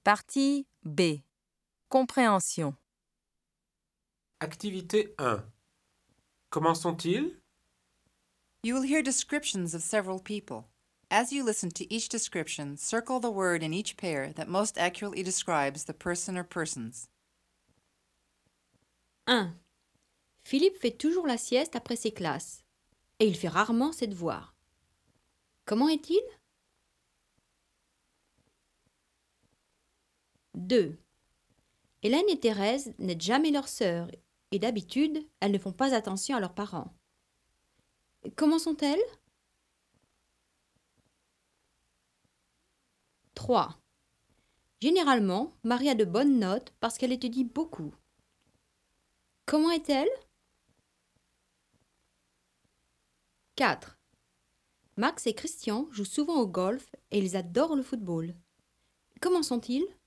Partie B. Compréhension. Activité 1. Comment sont-ils? You will hear descriptions of several people. As you listen to each description, circle the word in each pair that most accurately describes the person or persons. 1. Philippe fait toujours la sieste après ses classes et il fait rarement ses devoirs. Comment est-il? 2. Hélène et Thérèse n'aident jamais leurs sœurs et d'habitude, elles ne font pas attention à leurs parents. Comment sont-elles? 3. Généralement, Marie a de bonnes notes parce qu'elle étudie beaucoup. Comment est-elle? 4. Max et Christian jouent souvent au golf et ils adorent le football. Comment sont-ils?